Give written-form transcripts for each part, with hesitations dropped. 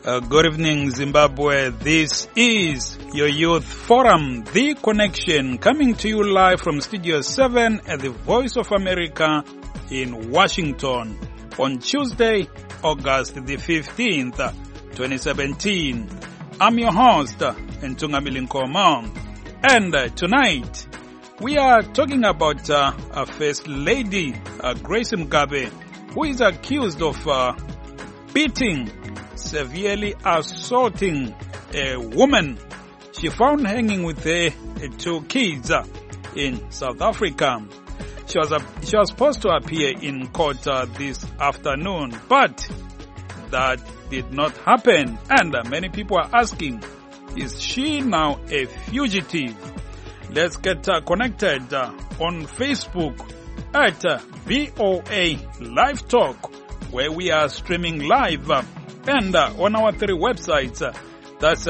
Good evening, Zimbabwe. This is your Youth Forum, The Connection, coming to you live from Studio 7 at the Voice of America in Washington on Tuesday, August the 15th, 2017. I'm your host, Ntungambili Nkomo, and tonight we are talking about First Lady Grace Mugabe, who is accused of beating, severely assaulting a woman she found hanging with her two kids in South Africa. She was supposed to appear in court this afternoon, but that did not happen, and many people are asking, is she now a fugitive? Let's get connected on Facebook at VOA Live Talk, where we are streaming live, and on our three websites, that's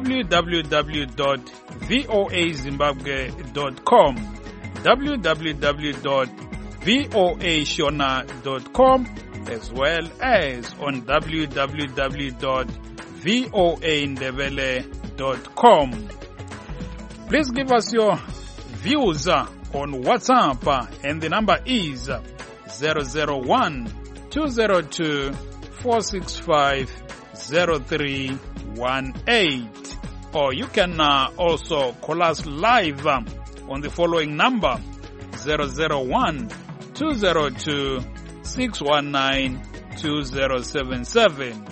www.voazimbabwe.com, www.voashona.com, as well as on www.voandebele.com. Please give us your views on WhatsApp, and the number is 001-202-465-0318. Or you can also call us live on the following number, 001-202-619-2077.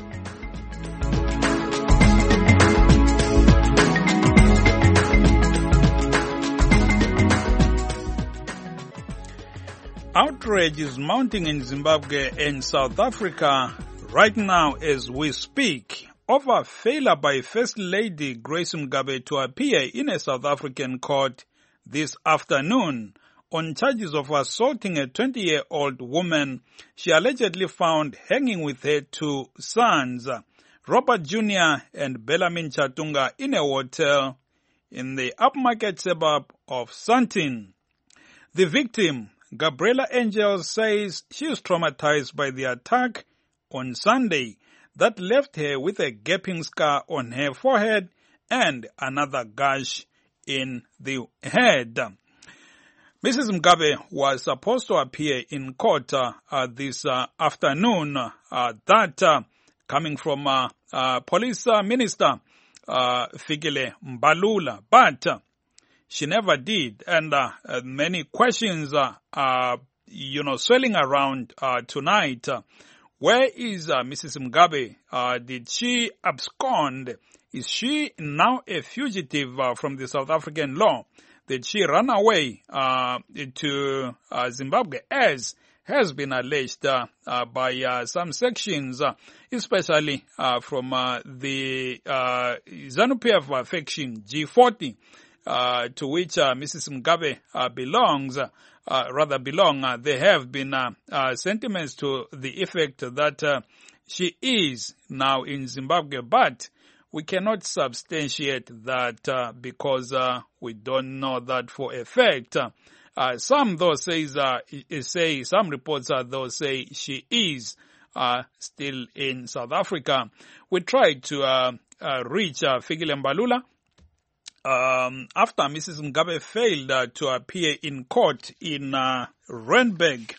Outrage is mounting in Zimbabwe and South Africa right now as we speak over failure by First Lady Grace Mugabe to appear in a South African court this afternoon on charges of assaulting a 20-year-old woman she allegedly found hanging with her two sons, Robert Jr. and Bellarmine Chatunga, in a hotel in the upmarket suburb of Sandton. The victim, Gabriela Angels, says she is traumatized by the attack on Sunday that left her with a gaping scar on her forehead and another gash in the head. Mrs. Mugabe was supposed to appear in court this afternoon, coming from Police Minister Fikile Mbalula, but she never did, and many questions are, swirling around tonight. Where is Mrs. Mugabe? Did she abscond? Is she now a fugitive from the South African law? Did she run away to Zimbabwe, as has been alleged by some sections, especially from the ZANU-PF faction G40? To which Mrs. Mugabe belong. There have been sentiments to the effect that she is now in Zimbabwe, but we cannot substantiate that because we don't know that for a fact. Some though some reports though say she is still in South Africa. We tried to reach Fikile Mbalula after Mrs. Mugabe failed to appear in court in Randburg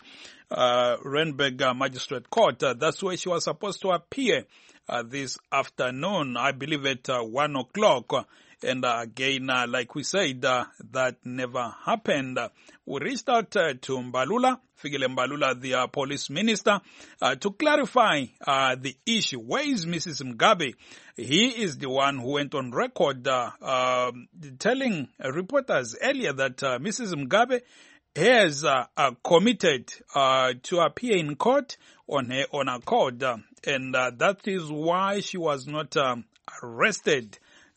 Magistrate Court. That's where she was supposed to appear this afternoon, I believe at 1 o'clock. And again, like we said, that never happened. We reached out to Mbalula, Fikile Mbalula, the police minister, to clarify the issue. Where is Mrs. Mugabe? He is the one who went on record telling reporters earlier that Mrs. Mugabe has committed to appear in court on her own accord, and that is why she was not arrested.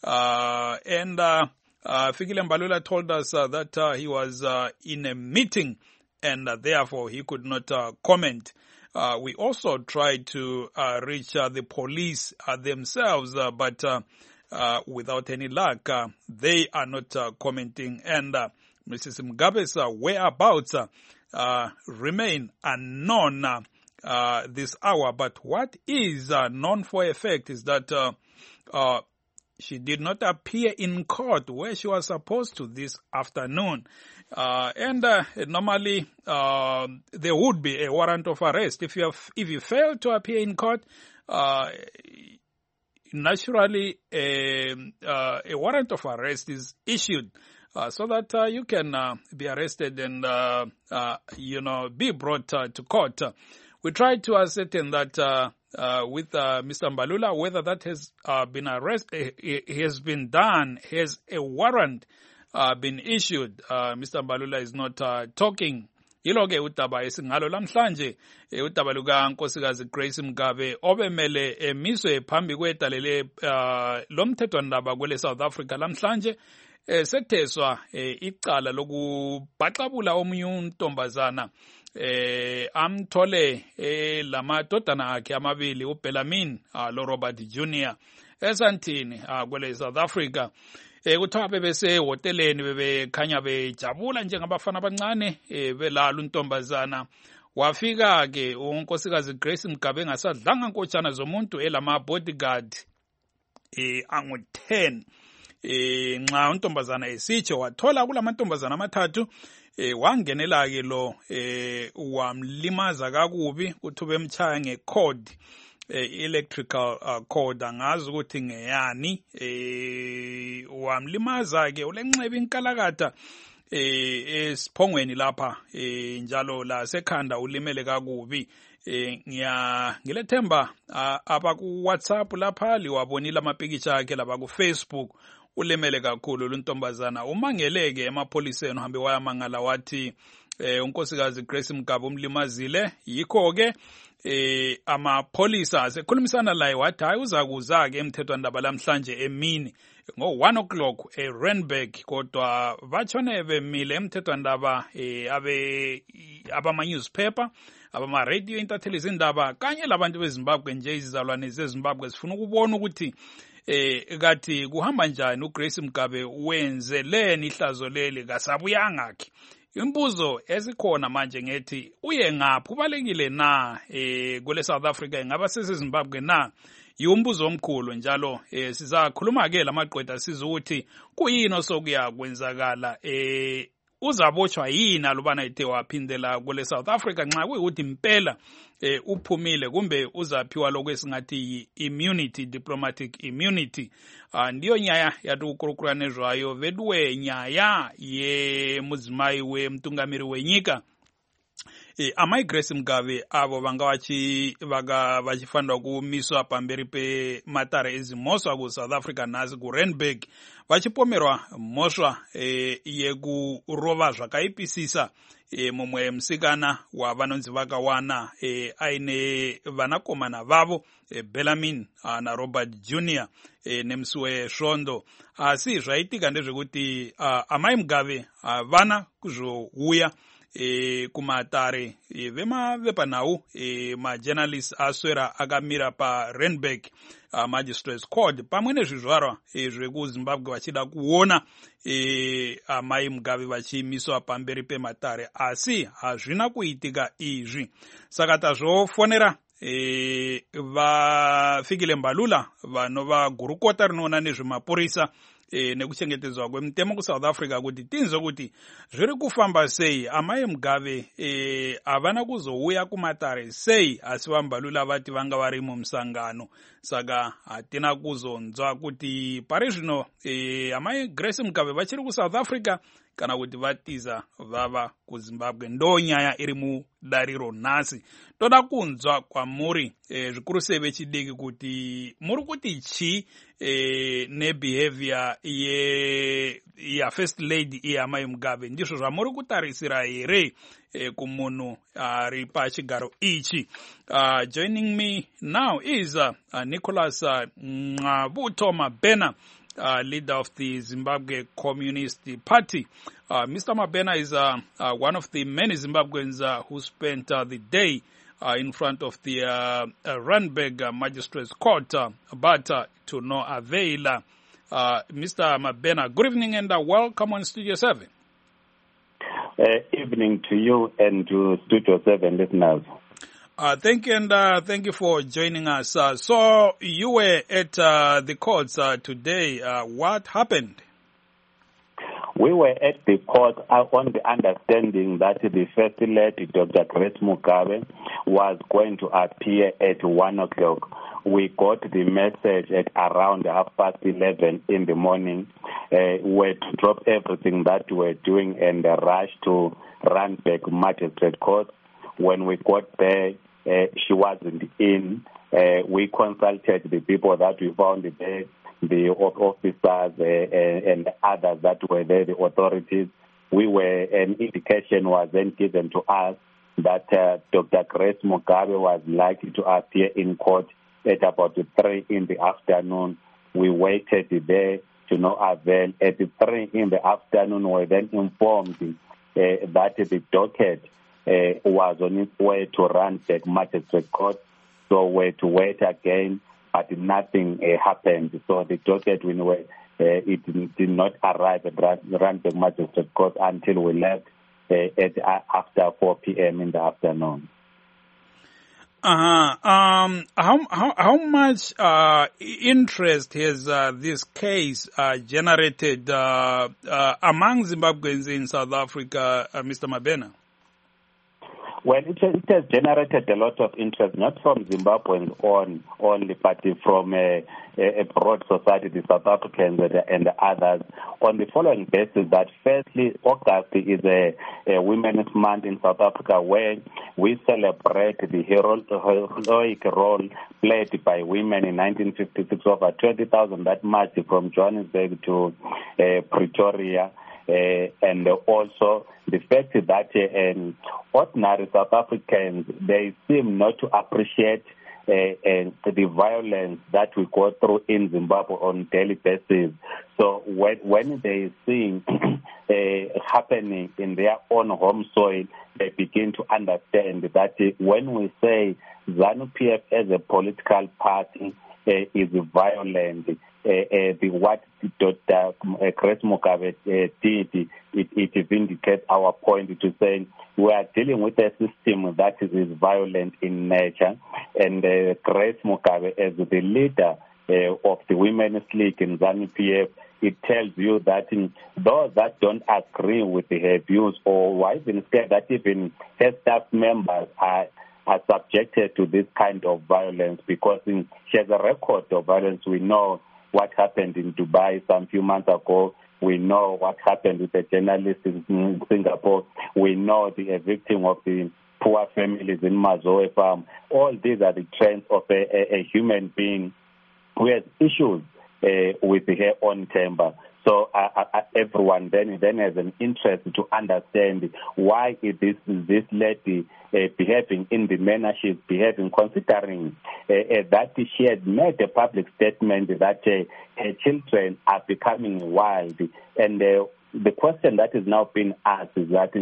And Fikile Mbalula told us that he was in a meeting and therefore he could not comment. We also tried to reach the police themselves, but without any luck. They are not commenting, and Mrs. Mugabe's whereabouts remain unknown. this hour. But what is known for a fact is that she did not appear in court where she was supposed to this afternoon. Normally, there would be a warrant of arrest. If you fail to appear in court, naturally, a warrant of arrest is issued so that you can be arrested and, be brought to court. We tried to ascertain that with Mr. Mbalula, whether that has been has been done, has a warrant been issued. Mr. Mbalula is not talking. Yilo-ke udaba esingalo lamhlanje udaba luka Nkosikazi Grace Mgabe obemele emiswe phambi kwedalele lomthethwandaba kwele South Africa lamhlanje setheswa icala lokubhaxabula omunye untombazana amthole lamadodana akhe amabili uBellarmine lo Robert Jr. esantini kwele South Africa. Kuthiwa bebesehoteleni bebekhanya bejabula njengabafana abancane belala untombazana. Wafika-ke unkosikazi Grace Mgabe engasadlanga nkotshana zomuntu elama-bodyguard angu-10. Nxa untombazana esitsho wathola kulamantombazana amathathu wangenela-ke lo wamlimaza kakubi kuthi bemtshaya ngekhodi electrical cord angazi ukuthi ngeyani wamlimaza-ke ulenxeba inkalakatha esiphongweni lapha njalo la sekhanda ulimele kakubi. Ngilethemba abaku WhatsApp lapha liwabonile amapikitsha akhe labaku Facebook ulimele kakhulu luntombazana. Umangeleke emapholiseni uhambe wayamangala wathi unkosikazi Grace Mgabe umlimazile. Yikho-ke amapholisa asekhulumisana laye wathi hayi uzakuza-ke emthethwandaba lamhlanje emini ngo-1 o'clock eRandburg, kodwa batshone bemile emthethwandaba abama-newspaper, abama-radio intatheli zindaba kanye labantu beZimbabwe nje izizalwane zeZimbabwe zifuna ukubona ukuthi kathi kuhamba njani uGrace Mgabe wenzeleni ihlazo leli kasabuyangakhe. Imbuzo esikhona manje ngethi uye ngaphi, ubalekile na kule South Africa, ingaba seseZimbabwe na? Yumbuzo omkhulu njalo sizakhuluma-ke lamaqwetha siza ukuthi kuyini osokuya kwenzakala, uzabotshwa yini alubana ethe waphindela kule South Africa nxa kuyikuthi impela uphumile kumbe uzaphiwa lokho esingathi yi-immunity, diplomatic immunity. Ndiyo nyaya yati ukukurukuranezwayo veduwe nyaya ye mudzimai wemtungamiri wenyika. Amai Grace Mgabe avo vanga vachifanirwa kumiswa pamberi pematare ezimhosva ku South Africa nhasi ku Randburg vachipomerwa mhosva yekurova zvakaipisisa mumwe musikana wavanonzi vakawana aine vanakomana vavo Bellarmine na Robert Jr. nemusi wesvondo. Asi zvaitika ndezvekuti amai Mgabe vana kuzouya kumatare vepanhau majournalists aswera akamira paRandburg Magistrates Court pamwe nezvizvarwa zvekuZimbabwe vachida kuona amai Mgabe vachimiswa pamberi pematare, asi hazvina kuitika izvi. Saka tazvofonera vafikile Mbalula vanova gurukota rinoona nezvemapurisa nekuchengetedzwa kwemutemo kuSouth Africa kuti tinzwe kuti zviri kufamba sei. Amai Mgabe havana kuzouya kumatare sei, asi vaMbalula vati vanga vari mumusangano. Saka hatina kuzonzwa kuti pari zvino amai Grace Mgabe vachiri kuSouth Africa kana kuti vatiza vava kuZimbabwe. Ndo nyaya iri mudariro nhasi. Toda kunzwa kwamuri zvikuru sei vechidiki kuti muri kuti chi nebehavior ya First Lady iamai Mgabe ndizvo zvamuri kutarisira here kumunhu ari pachigaro ichi. Joining me now is Nicholas Ngqabuto Mabena, leader of the Zimbabwe Communist Party. Mr. Mabena is one of the many Zimbabweans who spent the day in front of the Randburg Magistrates Court, but to no avail. Mr. Mabena, good evening and welcome on Studio 7. Evening to you and to Studio 7 listeners. Thank you, and thank you for joining us. So you were at the courts today. What happened? We were at the court on the understanding that the First Lady, Dr. Grace Mugabe, was going to appear at 1 o'clock. We got the message at around 11:30 in the morning. We were to drop everything that we were doing and rush to Randburg Magistrate Court. When we got there, she wasn't in. We consulted the people that we found there, the officers and others that were there, the authorities. An indication was then given to us that Dr. Grace Mugabe was likely to appear in court at about 3 in the afternoon. We waited there to no avail. At 3 in the afternoon, we were then informed that the docket was on its way to Randburg Magistrate Court, so we had to wait again, but nothing happened. So the docket, it did not arrive at Randburg Magistrate Court until we left after 4 p.m. in the afternoon. How much interest has this case generated among Zimbabweans in South Africa, Mr. Mabena? Well, it has generated a lot of interest, not from Zimbabweans only, but from a broad society, the South Africans and others, on the following basis that firstly, August is a Women's Month in South Africa where we celebrate the heroic role played by women in 1956, over 20,000 that marched from Johannesburg to Pretoria. And also the fact that ordinary South Africans, they seem not to appreciate the violence that we go through in Zimbabwe on a daily basis. So when they see happening in their own home soil, they begin to understand that when we say ZANU-PF as a political party is violent, what Dr. Grace Mugabe did, it vindicates our point to say we are dealing with a system that is violent in nature, and Grace Mugabe as the leader of the Women's League in ZANU-PF, it tells you that those that don't agree with her views, or even scared that even her staff members are subjected to this kind of violence, because she has a record of violence. We know what happened in Dubai some few months ago. We know what happened with the journalist in Singapore. We know the evicting of the poor families in Mazoe Farm. All these are the trends of a human being who has issues with her own temper. So everyone then has an interest to understand why is this lady behaving in the manner she's behaving, considering that she had made a public statement that her children are becoming wild. And the question that is now being asked is that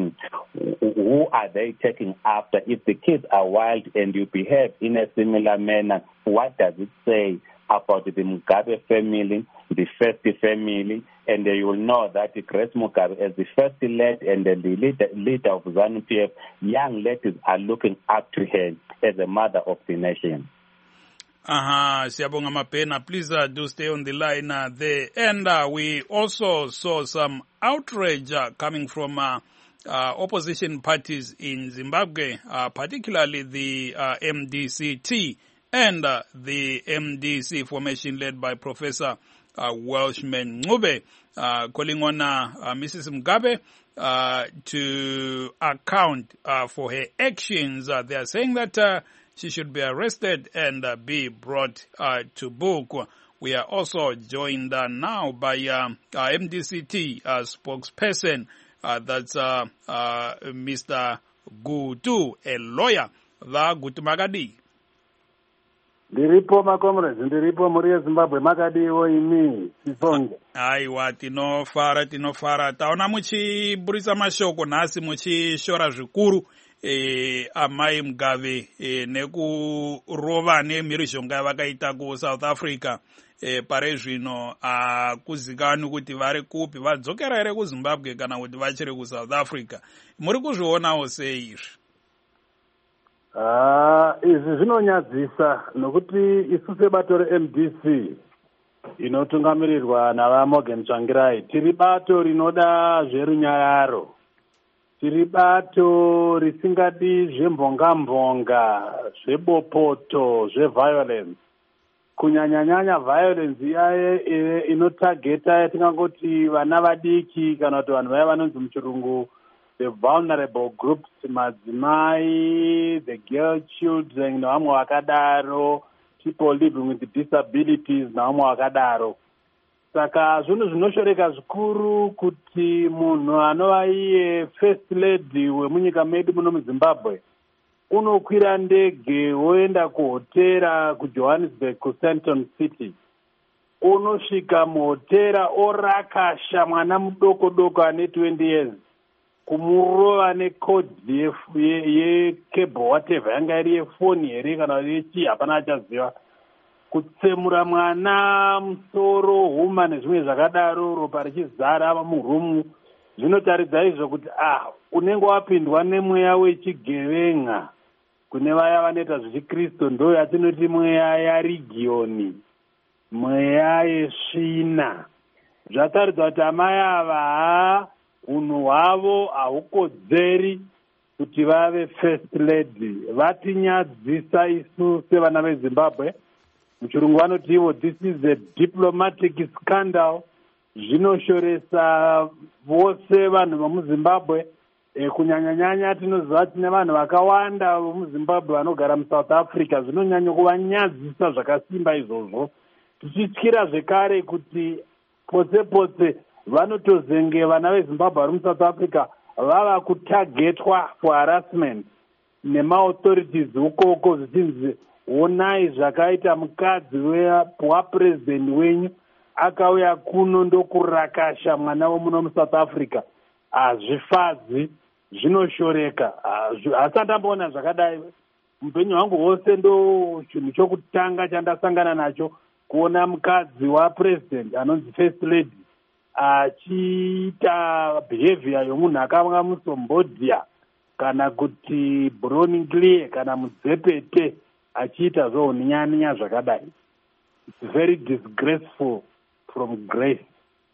who are they taking after? If the kids are wild and you behave in a similar manner, what does it say about the Mugabe family, the first family? And you will know that Grace Mugabe, as the first lady and the leader of ZANU-PF, young ladies are looking up to her as a mother of the nation. Siyabonga Mabena, please do stay on the line there. And we also saw some outrage coming from opposition parties in Zimbabwe, particularly the MDCT and the MDC formation led by Professor Welshman Ncube, calling on Mrs. Mugabe to account for her actions. They are saying that she should be arrested and be brought to book. We are also joined now by MDCT spokesperson, that's Mr. Gutu, a lawyer. Gutu Magadi. Ndiripo comrades, ndiripo muri Zimbabwe makadiwo imi sisonge. Aiwa, tinofara. Taona muchiburisa mashoko nhasi muchishora zvikuru amai Mugabe nekurova nemhirizhonga yavakaita kuSouth Africa. Pare zvino akuzikanwi kuti vari kupi, vadzokera here kuZimbabwe kana kuti vachiri kuSouth Africa. Muri kuzvionawo sei izvi? Izvi zvinonyadzisa nokuti isu sebato reMDC inotungamirirwa navaMorgan Tsvangirai tiri bato rinoda zverunyararo, tiri bato risingadi zvembonga-mbonga, zvebopoto, zveviolence, kunyanya-nyanya violence iyaye inotageta yatingangoti vana vadiki kana kuti vanhu vaya vanonzi muchirungu the vulnerable groups, madzimai, the girl children nevamwe vakadaro, people living with disabilities nevamwe vakadaro. Saka zvinhu zvinoshoreka zvikuru kuti munhu anova iye first lady wemunyika medu muno muZimbabwe unokwira ndege woenda kuhotera kuJohannesburg kuSandton City, unosvika muhotera orakasha mwana mudoko ane 20 years, kumurova nekodhi yecable whatever yanga iri yefoni here kana yechii hapana achaziva, kutsemura mwana musoro, huma nezvimwe zvakadaro, ropa richizara murumu. Zvinotaridza izvo kuti unenge wapindwa nemweya wechigevenga. Kune vaya vanoita zvechiKristu ndo yatinoti mweya yarigioni, mweya yesvina. Zvataridza kuti amai ava unhu hwavo hahukodzeri kuti vave first lady. Vatinyadzisa isu sevana veZimbabwe. Muchirungu vanoti ivo this is a diplomatic scandal. Zvinoshoresa vose vanhu vemuZimbabwe. Kunyanya-nyanya tinoziva tine vanhu vakawanda vemuZimbabwe vanogara muSouth Africa. Zvinonyanya kuvanyadzisa zvakasimba izvozvo. Tichityira zvekare kuti potse vanotozenge vana veZimbabwe vari muSouth Africa vava kutagetwa for harassment nemaauthorities ukoko zvichinzi onai zvakaita mukadzi wapurezidendi wenyu akauya kuno ndokurakasha mwana womuno muSouth Africa. Hazvifadzi, zvinoshoreka. Hasati ndamboona zvakadai mupenyu hwangu hwose. Ndo chinhu chokutanga chandasangana nacho kuona mukadzi wapurezidendi anonzi first lady achiita behavior yomunhu akanga muSombodhia kana kuti Browning kana muZepete achiita zvouninyaninya zvakadai. It's very disgraceful from grace.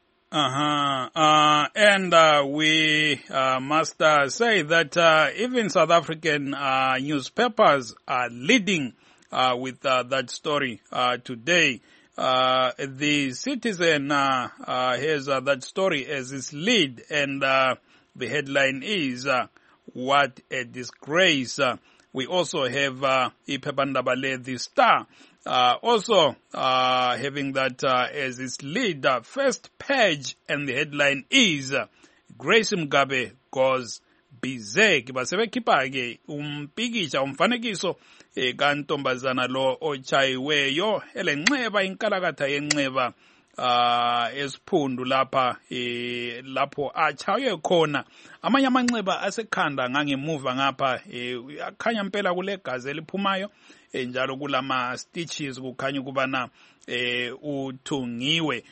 And we must say that even South African newspapers are leading with that story today. The Citizen has that story as its lead, and the headline is "What a Disgrace." We also have Iphephandaba, the Star, also having that as its lead, first page, and the headline is Grace Mugabe goes berserk. Basebekhipha-ke umpikitsha umfanekiso kantombazana lo ochayiweyo elenxeba inkalakatha yenxeba esiphundu lapha lapho achaye khona. Amanye amanxeba asekhanda ngangemuva ngapha akhanya impela kule gazi eliphumayo njalo kulama stitches kukhanya ukubana uthungiwe.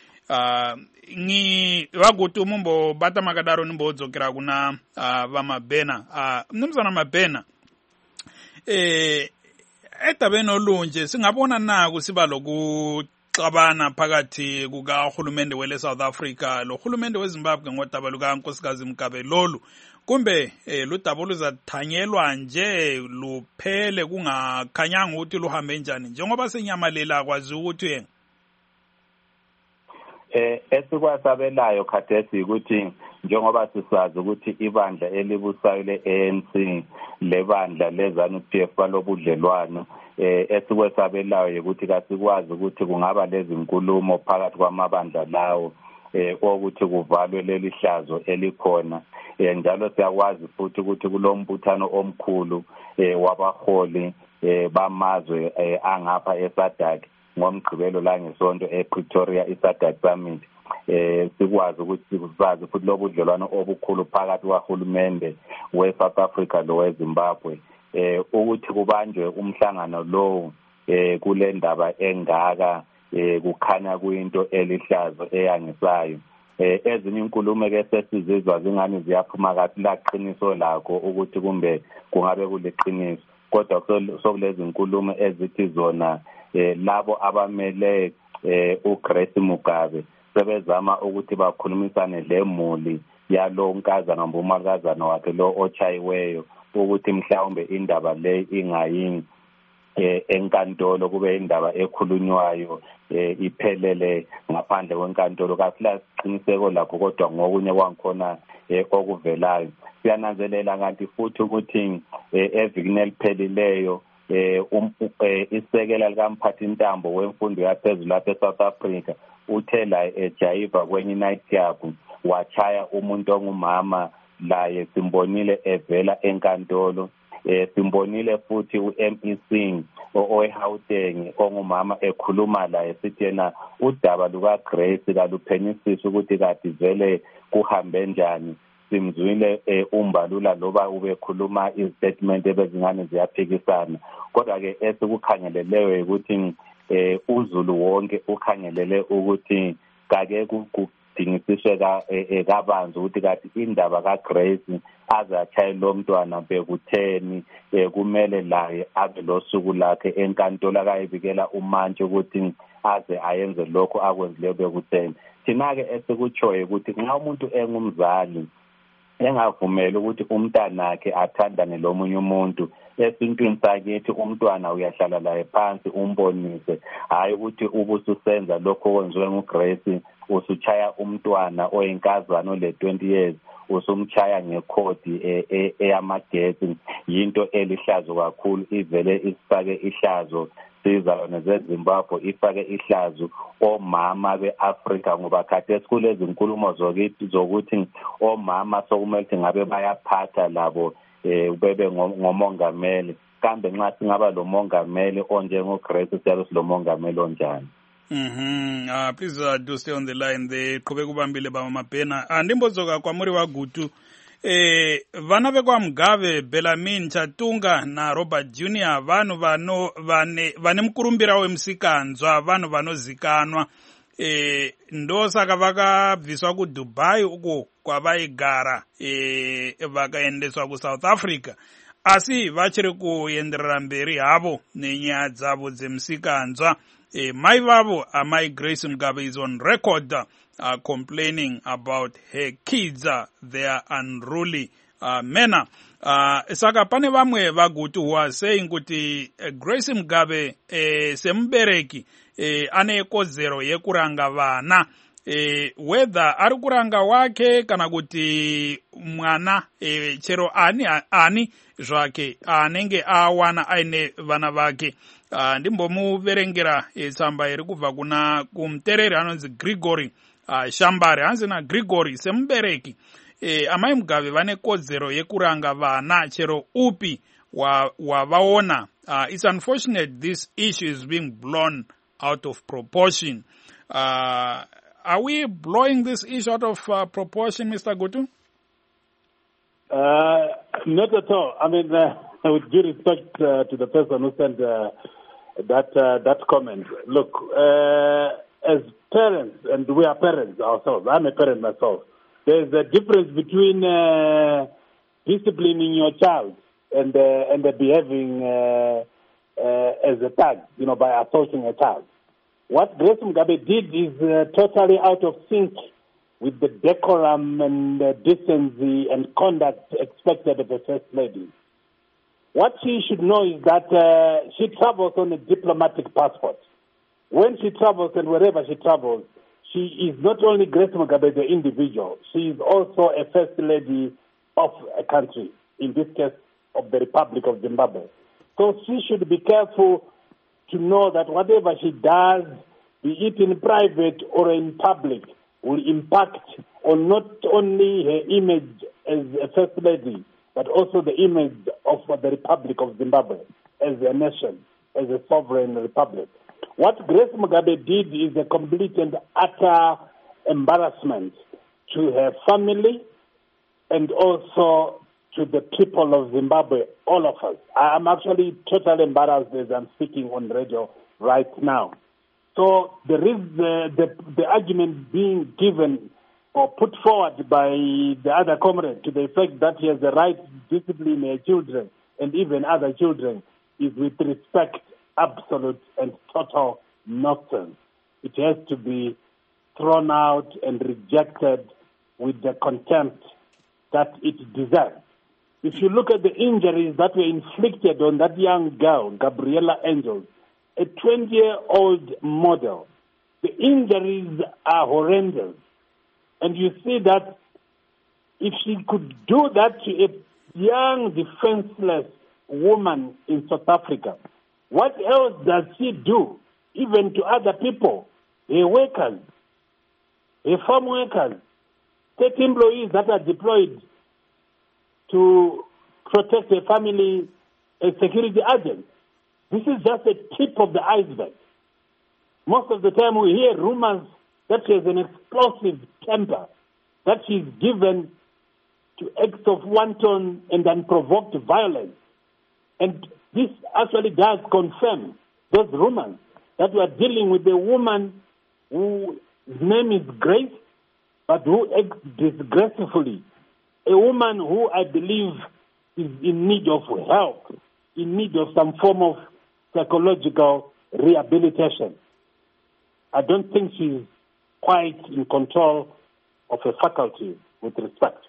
Wakuthi umumbo bata makadaro nimbodzokera kuna vamabhena. Mnumzana Mabhena, edabeni olunje singabona naku siba lokuxabana phakathi kukahulumende wele South Africa lohulumende weZimbabwe ngodaba lukaNkosikazi Mugabe lolu, kumbe ludaba luzathanyelwa nje luphele kungakhanyanga ukuthi luhambe njani njengoba senyamalela kwazi ukuthi esikwasabelayo khathesi ukuthi njengoba sisazi ukuthi ibandla elibusayo le-ANC lebandla leZANU-PF balobudlelwano esikwesabelayo ukuthi kasikwazi ukuthi kungaba lezi nkulumo phakathi kwamabandla lawo ukuthi kuvalwe leli hlazo elikhona. Njalo siyakwazi futhi ukuthi kulombuthano omkhulu wabaholi bamazwe angapha eSADC ngomgqibelo la ngesonto ePretoria iSADC Summit. Sikwazi ukuthi sizazi futhi lobudlelwano obukhulu phakathi kwahulumende weSouth Africa loweZimbabwe ukuthi kubanjwe umhlangano lowo kule ndaba engaka kukhanya kuyinto elihlazo eyangisayo. Ezinye inkulumo ke sesizizwa zingani ziyaphuma kathi laqiniso lakho ukuthi kumbe kungabe kuliqiniso. kodwa sokulezi nkulumo ezithi zona labo abamele uGrace Mugabe sebezama ukuthi bakhulumisane lemuli yalo nkazana umalukazana wakhe lo ochayiweyo ukuthi mhlawumbe indaba le ingayini enkantolo kube indaba ekhulunywayo iphelele ngaphandle kwenkantolo kasila qiniseko lakho kodwa ngokunye kwangikhona okuvelayo siyananzelela kanti futhi ukuthi evikini eliphelileyo isekela likamphathintambo wemfundo yaphezulu lapha eSouth Africa uthe la ejayiva kwenye night club wachaya umuntu ongumama laye simbonile evela enkantolo simbonile futhi uMEC oeHauteng ongumama ekhuluma la esithi yena udaba lukaGrace kaluphenyisisa ukuthi kade vele kuhambe njani simzwile umbalula loba ubekhuluma istatement ebezingane ziyaphikisana kodwa ke esikukhangeleleyo ukuthi uZulu wonke ukhangelele ukuthi kake kudingisiswe kabanzi ukuthi kade indaba kaGrace azachaye lo mntwana bekutheni kumele laye abe losuku lakhe enkantolo akayibikela umantshi ukuthi aze ayenze lokho akwenzileyo bekutheni thina ke esikuchoye ukuthi nxa umuntu engumzali engavumela ukuthi umntana wakhe athandane lomunye umuntu esintwini sakithi umntwana uyahlala laye phansi umbonise hayi ukuthi ubususenza lokho okwenziwe nguGrace usuchaya umntwana oyinkazana ole 20 years usumchaya ngekhodi eyamagetsi yinto elihlazo kakhulu ivele isifake ihlazo sizalwane zeZimbabwe ifake ihlazo omama beAfrika ngoba khathesi kulezi nkulumo zokuthi omama sokumele ukuthi ngabe bayaphatha labo bebe ngomongameli kambe nxa singaba lo mongameli onjengoGrace siyabe silomongameli onjani. Please do stay on the line there. Qhubeka ubambile baba Mabhena. Andimbozoka kwamuri wagutu vana vekwaMugabe Bellarmine Chatunga na Robert Jr vanhu vane mukurumbira wemusikanzwa vanhu vanozikanwa ndosaka vakabviswa kuDubai uko kwavaigara vakaendeswa kuSouth Africa asi vachiri kuenderera mberi havo nenyaya dzavo dzemusikanzwa. Mai vavo amai Grace Mugabe is on record complaining about her kids, their unruly manner. Saka pane vamwe vagutu who are saying kuti Grace Mugabe semubereki ane kodzero yekuranga vana whether ari kuranga wake kana kuti mwana chero ani zvake anenge awana aine vana vake. Ndimbomuverengera tsamba iri kubva kumutereri anonzi Gregory Shambare hanzi naGregory semubereki amai Mugabe vane kodzero yekuranga vana chero upi wavaona. It's unfortunate this issue is being blown out of proportion. Are we blowing this issue out of proportion, Mr. Gutu? Not at all. I mean, with due respect to the person who sent that comment. Look, as parents, and we are parents ourselves, I'm a parent myself, there's a difference between disciplining your child and behaving as a thug, by assaulting a child. What Grace Mugabe did is totally out of sync with the decorum and decency and conduct expected of a first lady. What she should know is that she travels on a diplomatic passport. When she travels and wherever she travels, she is not only Grace Mugabe the individual, she is also a first lady of a country, in this case of the Republic of Zimbabwe. So she should be careful to know that whatever she does, be it in private or in public, will impact on not only her image as a first lady, but also the image of the Republic of Zimbabwe as a nation, as a sovereign republic. What Grace Mugabe did is a complete and utter embarrassment to her family and also to the people of Zimbabwe, all of us. I am actually totally embarrassed as I'm speaking on radio right now. So there is the argument being given or put forward by the other comrade to the effect that he has the right to discipline her children and even other children is with respect, absolute and total nonsense. It has to be thrown out and rejected with the contempt that it deserves. If you look at the injuries that were inflicted on that young girl, Gabriella Angels, a 20-year-old model, the injuries are horrendous. And you see that if she could do that to a young, defenseless woman in South Africa, what else does she do, even to other people, her workers, her farm workers, state employees that are deployed to protect their family as security agents? This is just a tip of the iceberg. Most of the time we hear rumors that she has an explosive temper, that she's given to acts of wanton and unprovoked violence. And this actually does confirm those rumors that we are dealing with a woman whose name is Grace, but who acts disgracefully. A woman who I believe is in need of help, in need of some form of psychological rehabilitation. I don't think she's quite in control of her faculty with respect.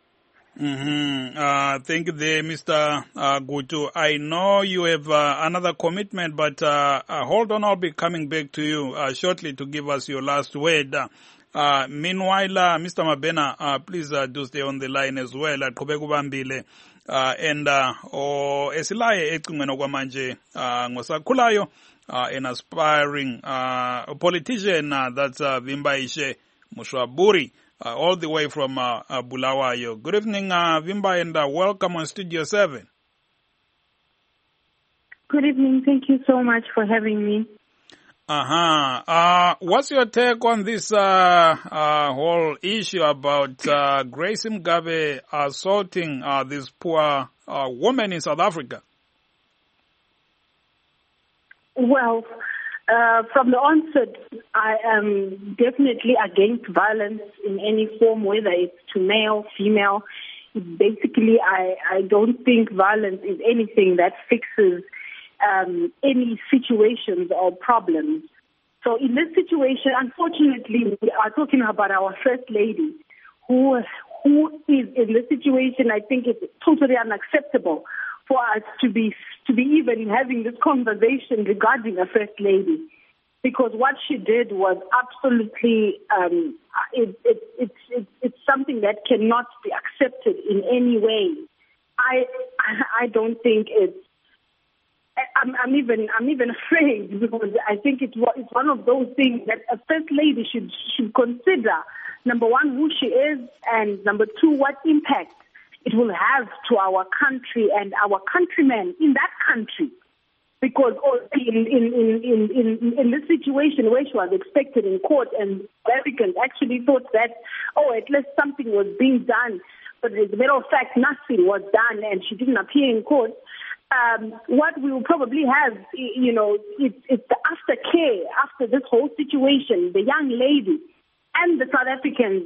Thank you there, Mr. Gutu. I know you have another commitment, but hold on, I'll be coming back to you shortly to give us your last word. Meanwhile, Mr. Mabena, please do stay on the line as well. And esilaye ecingweni kwamanje ngosakhulayo an aspiring politician that's Vimbaishe Mushwaburi, all the way from Bulawayo. Good evening, Vimba, and welcome on Studio 7. Good evening. Thank you so much for having me. What's your take on this whole issue about Grace Mugabe assaulting this poor woman in South Africa? Well, from the onset, I am definitely against violence in any form, whether it's to male, female. Basically, I don't think violence is anything that fixes any situations or problems. So in this situation, unfortunately, we are talking about our First Lady, who is in this situation. I think it's totally unacceptable for us to be even having this conversation regarding a First Lady, because what she did was absolutely it's something that cannot be accepted in any way. I don't think it's. I'm even afraid, because I think it's one of those things that a First Lady should consider. Number one, who she is, and number two, what impact it will have to our country and our countrymen in that country. Because in this situation where she was expected in court, and Americans actually thought that, at least something was being done, but as a matter of fact, nothing was done, and she didn't appear in court. What we will probably have, it's the aftercare after this whole situation. The young lady and the South Africans,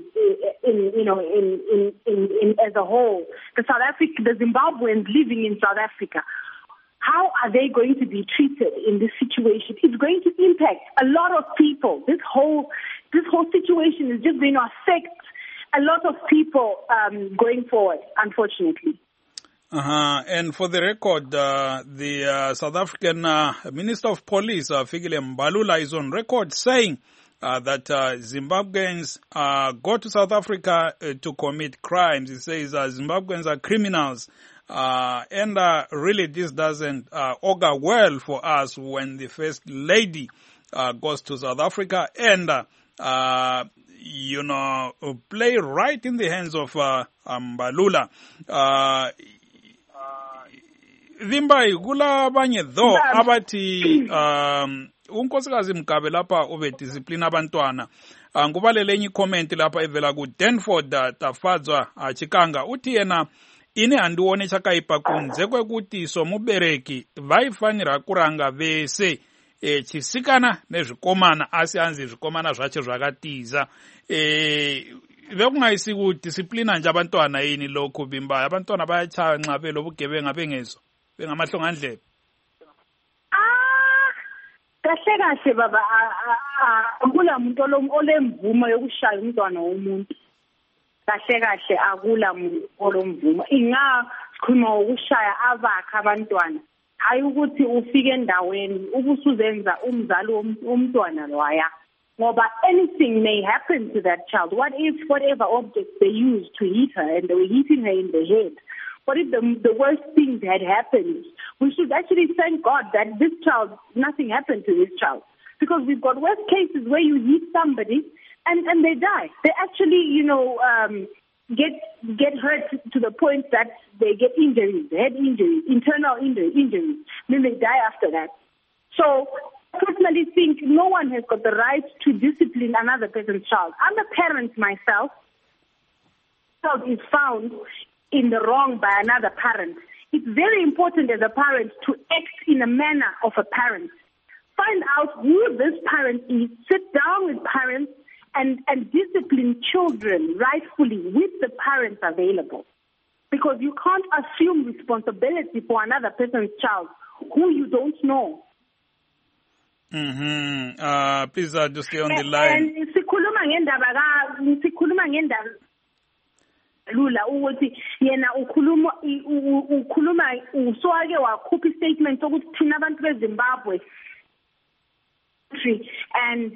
as a whole, the Zimbabweans living in South Africa. How are they going to be treated in this situation? It's going to impact a lot of people. This whole situation is just going to affect a lot of people going forward, unfortunately. And for the record, the South African Minister of Police, Fikile Mbalula, is on record saying that Zimbabweans go to South Africa to commit crimes. He says Zimbabweans are criminals. And really this doesn't augur well for us when the First Lady goes to South Africa and, play right in the hands of Mbalula. Vimba kula abanye though abathi unkosikazi Mugabe lapha ube discipline abantwana ngubalele enye comment lapha evela ku Danford Tafadzwa Chikanga uthi yena ine handione chakaipa kunze kwekuti somubereki vaifanira kuranga vese chisikana nezvikomana asi anzi zvikomana zvacho zvakatiza vekungaisi kudisciplina nje abantwana yini lokhu Vimba abantwana bayachaya nxa belobugebenga bengezo. bengamahlongandlebe? Kahle kahle baba akula muntu olemvumo yokushaya umntwana womuntu. Kahle kahle akula muntu olomvumo. Sikhuluma ngokushaya abakhe abantwana. Hayi ukuthi ufike endaweni ubusuzenza umzali womntwana loya. Ngoba anything may happen to that child. What if whatever objects they used to hit her and they were hitting her in the head? What if the worst things had happened? We should actually thank God that this child, nothing happened to this child. Because we've got worst cases where you hit somebody and they die. They actually, get hurt to the point that they get injuries, head injuries, internal injuries. Then they die after that. So I personally think no one has got the right to discipline another person's child. I'm a parent myself. Child is found in the wrong by another parent. It's very important as a parent to act in a manner of a parent. Find out who this parent is, sit down with parents and discipline children rightfully with the parents available. Because you can't assume responsibility for another person's child who you don't know. Please just stay on the line. And sikhuluma ngendaba lula ukuthi yena ukhuluma uswake wakhupha statement ukuthi thina abantu beZimbabwe and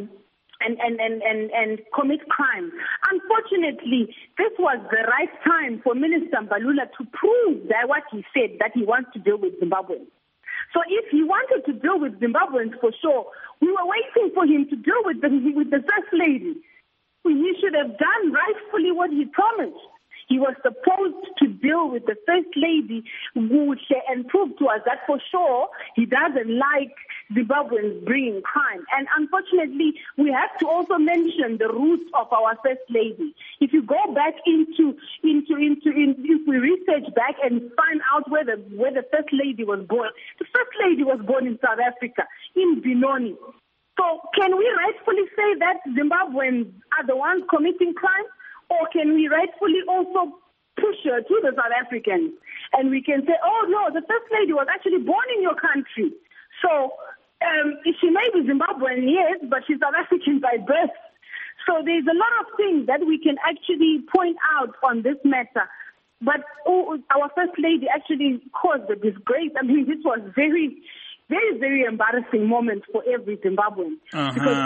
commit crime. Unfortunately, this was the right time for Minister Mbalula to prove that what he said, that he wants to deal with Zimbabweans. So if he wanted to deal with Zimbabweans for sure, we were waiting for him to deal with the First Lady. He should have done rightfully what he promised. He was supposed to deal with the First Lady and prove to us that for sure he doesn't like Zimbabweans bringing crime. And unfortunately, we have to also mention the roots of our First Lady. If you go back if we research back and find out where the First Lady was born, the First Lady was born in South Africa, in Benoni. So can we rightfully say that Zimbabweans are the ones committing crime? Or can we rightfully also push her to the South Africans? And we can say, oh, no, the First Lady was actually born in your country. So she may be Zimbabwean, yes, but she's South African by birth. So there's a lot of things that we can actually point out on this matter. But our First Lady actually caused a disgrace. I mean, this was very, very, very embarrassing moment for every Zimbabwean because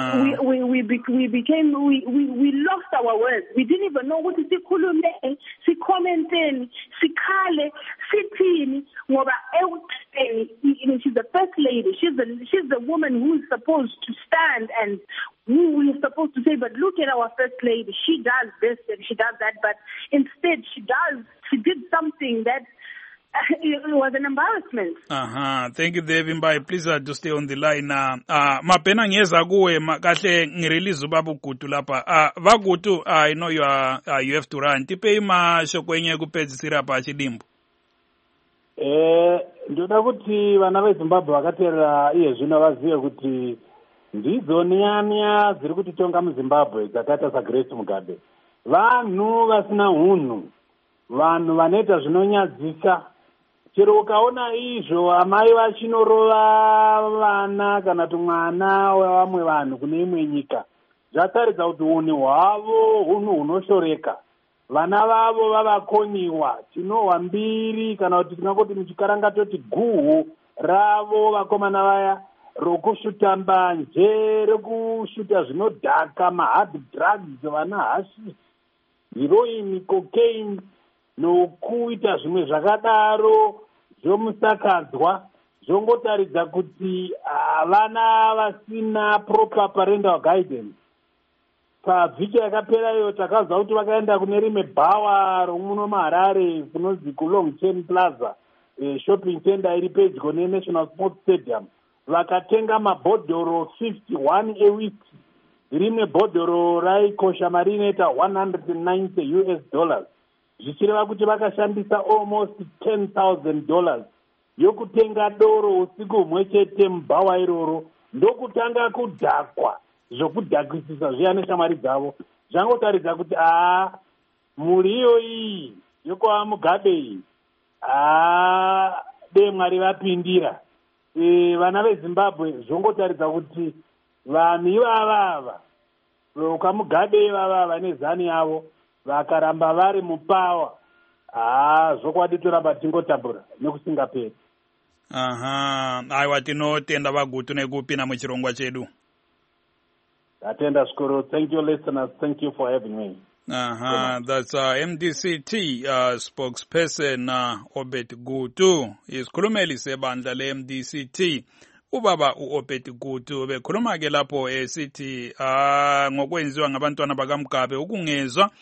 we lost our words. We didn't even know what to say. She's the First Lady. She's the woman who is supposed to stand and who we are supposed to say, but look at our First Lady. She does this and she does that, but instead she did something that it was an embarrassment. Thank you, Devimbai. Please just stay on the line. Mapena ngeza kuwe kahle ngirelease ubaba uGutu lapha. Vagutu, I know you have to run. Tipe ima shokwenye kupedzisira pa chidimbu. Ndoda kuti vana veZimbabwe vakatera iye zvino vazive kuti ndidzo nyanya dziri kutitonga muZimbabwe dzakaita saGrace Mugabe. Vanhu vasina unhu, vanhu vanoita zvinonyadzisa. Chero ukaona izvo amai vachinorova vana kana kuti mwana wevamwe vanhu kune imwe nyika, zvataridza kuti unhu hwavo unhu hunoshoreka. Vana vavo vavakonyiwa, tinohwa mbiri kana kuti tingangoti muchikaranga toti guhu ravo vakomana vaya rokushuta mbanje, rokushuta zvinodhaka, mahard drugs, vana hashi, heroin, cocaine, nokuita zvimwe zvakadaro zvomusakadzwa, zvongotaridza kuti vana vasina proper parental guidance. Pavhiki yakapera iyo takazwa kuti vakaenda kune rimwe bhawa romuno muHarare kunonzi kuLongchain Plaza, shopping center iri pedyo neNational Sports Stadium, vakatenga mabhodhoro 51 a week. Rimwe bhodhoro raikosha mari inoita $190 zvichireva kuti vakashandisa almost $10,000 yokutenga doro usiku humwe chete mubhawa iroro. Ndokutanga kudhakwa zvokudhakisisa zviya neshamwari dzavo. Zvangotaridza kuti muri iyo iyi yokwava Mugabe iyi dei Mwari vapindira. Vana veZimbabwe zvongotaridza kuti vanhu ivava ukamugabe ivava nezani yavo vakaramba vari mupawa zvokwadi toramba tingotambura nekusingaperi. Aiwa tinotenda vagutu nekupinda muchirongwa chedu. Atenda zvikuru. Thank you listeners. Thank you for having me. That's MDCT spokesperson Obed Gutu. Isikhulumeli sebandla le-MDCT. Ubaba uObed Gutu bekhuluma ke lapho esithi ngokwenziwa ngabantwana bakaMgabe ukungezwa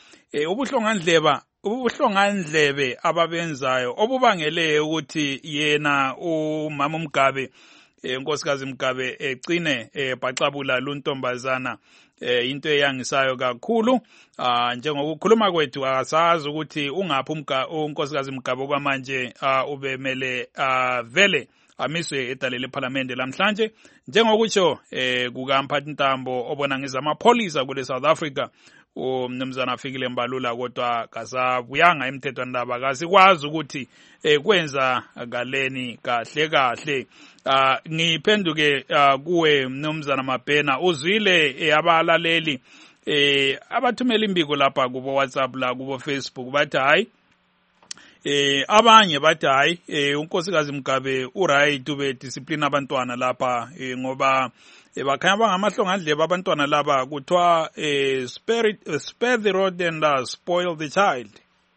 ubuhlongandlebe ababenzayo obubangele ukuthi yena umama uMgabe unkosikazi Mgabe egcine baxabula luntombazana into eyangisayo kakhulu. Njengokukhuluma kwethu asazi ukuthi ungaphi unkosikazi Mgabe kwamanje ubemele vele amiswe edale leParliament lamhlanje njengokutsho kukaMphathintambo obona ngezamapholisa kule South Africa umnumzana Fikile Mbalula kodwa kasabuyanga emthethwandaba kasikwazi ukuthi kwenza galeni kahle. Ngiphenduke kuwe mnumzana Mabhena, uzwile abalaleli abathumela imbiko lapha kubo WhatsApp la kubo Facebook bathi hayi abanye bathi hayi unkosikazi Mgabe uright ube discipline abantwana lapha ngoba bakhanya bangamahlongandlebe abantwana laba kuthiwa spare the rod and spoil the child.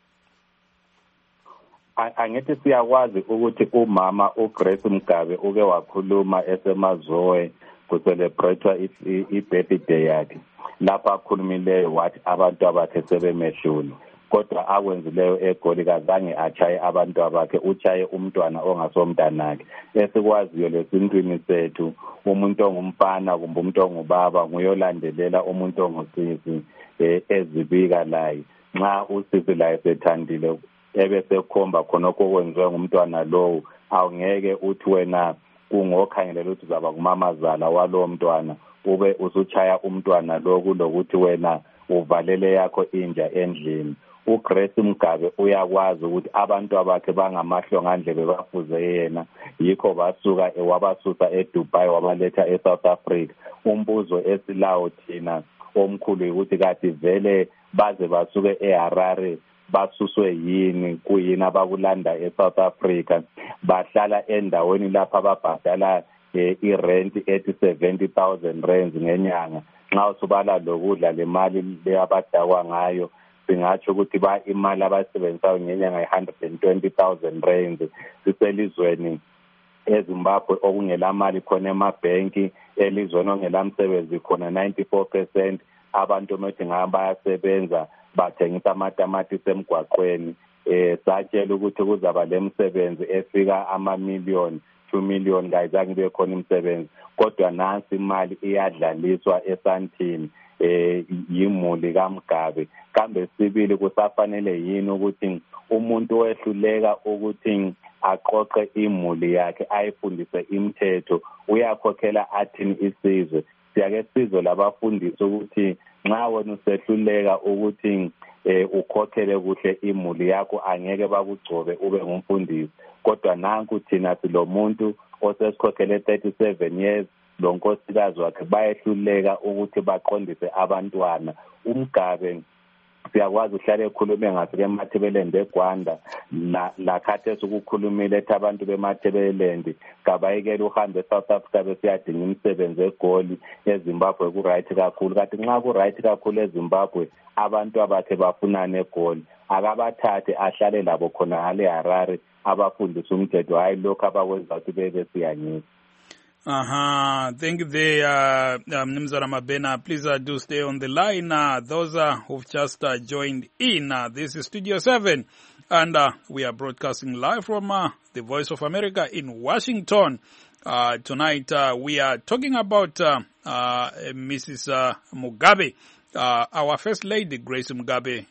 Angithi siyakwazi ukuthi umama uGrace Mgabe uke wakhuluma esemazoe kucelebratewa i-birthday yakhe lapha akhulumileyo wathi abantu abakhe sebemehlule kodwa akwenzileyo eGoli kazange achaye abantu abakhe uchaye umntwana ongasomntanakhe. Esikwaziyo lesintwini sethu umuntu ongumfana kumbe umuntu ongubaba nguyolandelela umuntu ongusisi ezibika laye nxa usisi laye sethandile ebesekhomba khonokho okwenziwe ngumntwana lowo awungeke uthi wena kungokhangelela ukuthi uzaba ngumamazala walowo mntwana ube usuchaya umntwana lo kulokuthi wena uvalele yakho inja endlini. uGrace Mgabe uyakwazi ukuthi abantu abakhe bangamahlongandlebe bafuze yena yikho basuka wabasusa eDubai wabaletha eSouth Africa. Umbuzo esilawo thina omkhulu ukuthi kathi vele baze basuke eHarare basuswe yini kuyini abakulanda eSouth Africa bahlala endaweni lapha ababhadala irent ethi 70,000 rands ngenyanga. Nxa usubala lokudla le mali leyabadakwa ngayo singatsho ukuthi imali abayisebenzisayo ngenyanga 120,000 rands. Siselizweni eZimbabwe okungela mali khona emabhenki, elizweni ongelamsebenzi khona 94% abantu nothi ngaba bayasebenza bathengisa amatamatisi emgwaqweni. Satshela ukuthi kuzaba lemsebenzi efika ama-2 million kayizange kube khona imisebenzi kodwa nansi imali iyadlaliswa esantini yimuli kaMgabe. Kambe sibili kusafanele yini ukuthi umuntu wehluleka ukuthi aqoqe imuli yakhe ayifundise imithetho uyakhokhela athini isizwe? Siyake sizwe labafundisi ukuthi nxa wena usehluleka ukuthi ukhokhele kuhle imuli yakho angeke bakugcobe ube ngumfundisi. Kodwa nanku thina silomuntu osesikhokhele 37 years lo nkosikazi wakhe bayehluleka ukuthi baqondise abantwana. uMgabe siyakwazi uhlale ekhulume ngafike eMathebelendi eGwanda lakhathesi ukukhulumile ethi abantu beMathebelendi kabayekele uhambe eSouth Africa besiyadinga imisebenzi eGoli eZimbabwe ku-right kakhulu. Kanti nxa ku-right kakhulu eZimbabwe abantu abakhe bafunana eGoli akabathathe ahlale labo khona hale Harare abafundisa umthetho hayi lokho abakwenza ukuthi bebe siyanyisa. Thank you there, Mnumzana Mabhena. Please do stay on the line. Those who've just joined in, this is Studio 7, and we are broadcasting live from the Voice of America in Washington. Tonight we are talking about Mrs. Mugabe, our First Lady, Grace Mugabe,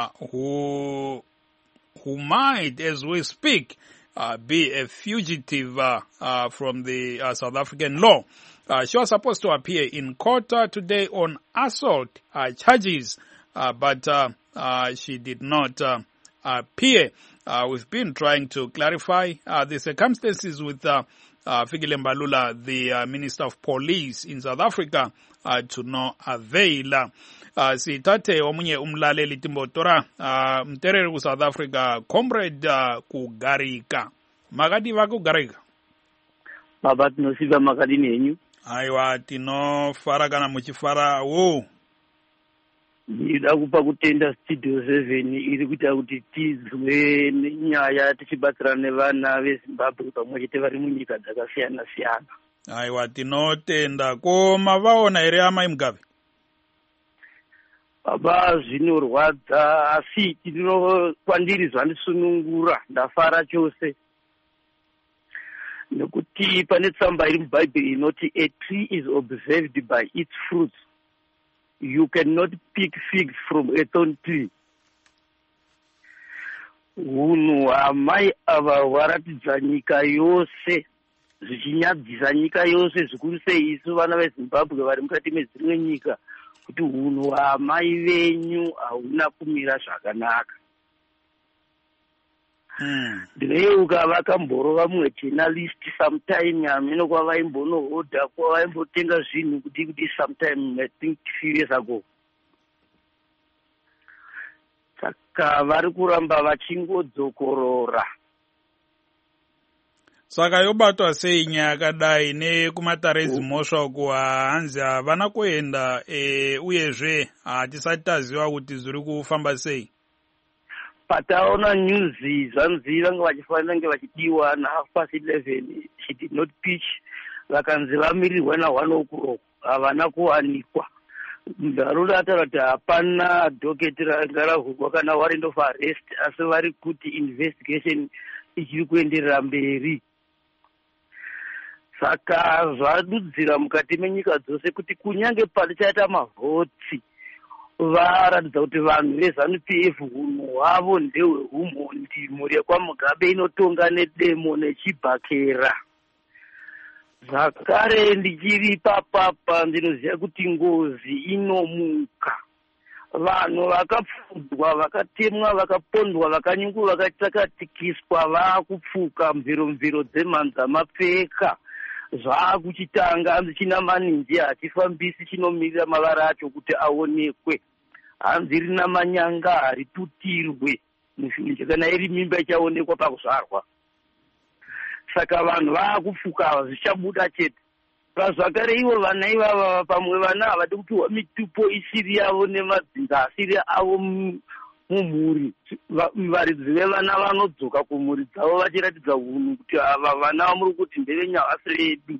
who might, as we speak, be a fugitive from the South African law. She was supposed to appear in court today on assault charges, but she did not appear. we've been trying to clarify the circumstances with Fikile Mbalula, the Minister of Police in South Africa, to no avail. Sithathe omunye umlaleli Timbotora mtereri ku South Africa, Comrade Kugarika. Magadi va Kugarika. Baba tinosiva makadi nenyu. Aiwa tinofara kana muchifara wo. Ndida kupa kutenda Studio 7 iri kuita kuti tizwe nyaya tichibatsirana nevana veZimbabwe pamwe chete vari munyika dzakasiyana siyana. Aiwa tinotenda. Koma vaona here amai Mugabe? Baba zvinorwadza asi kwandiri zvandisunungura ndafara chose. Nekuti pane tsamba iri muBhayibheri inoti a tree is observed by its fruits. You cannot pick figs from a thorn tree. Hunhu amai ava hwaratidza nyika yose, zvichinyadzisa nyika yose, zvikuru sei isu vana veZimbabwe vari mukati medzimwe nyika, kuti hunhu amai venyu hauna kumira zvakanaka. Ndineyeuka vakamborova mumwe journalist sometime amene kwavaimbonohodha kwavaimbotenga zvinhu kuti sometime I think 2 years ago. Saka vari kuramba vachingodzokorora. Saka yobatwa sei nyaya yakadai nekumatarezi mhosva uku hanzi havana kuenda uyezve hatisati taziva kuti zviri kufamba sei. Pataona news zvanzi vanga vachifanira kunge vachidiwa na11:30 she did not pitch. Vakanzi vamirirwa na1 o'clock havana kuwanikwa. Ndarura ataura kuti hapana dhoketi ranga ravhurwa kana warrant of arrest asi vari kuti investigation ichiri kuenderera mberi. Saka zvadudzira mukati menyika dzose kuti kunyange parichaita mavhotsi varatidza kuti vanhu veZANU-PF hunhu hwavo ndehweumhondi. Mhuri yekwaMugabe inotonga nedemo nechibhakera. Zvakare ndichiri papapa ndinoziva kuti ngozi inomuka. Vanhu vakapfudwa, vakatemwa, vakapondwa, vakanyungwa, vakatakatikiswa vaakupfuka mviro dzemhanza mapfeka. Zvaakuchitanga hanzi china maninji hachifambisi chinomirira mavara acho kuti aonekwe. Hanzi rina manyanga haritutirwe mushure kana iri mimba ichaonekwa pakuzvarwa. Saka vanhu vaakupfuka zvichabuda chete. Zvakare ivo vana ivava pamwe vana havadi kupiwa mitupo isiri yavo nemadzinza asiri avo mumhuri. Varidzi vevana vanodzoka kumhuri dzavo vachiratidza hunhu kuti ava vana vamuri kuti ndevenyavasi redu.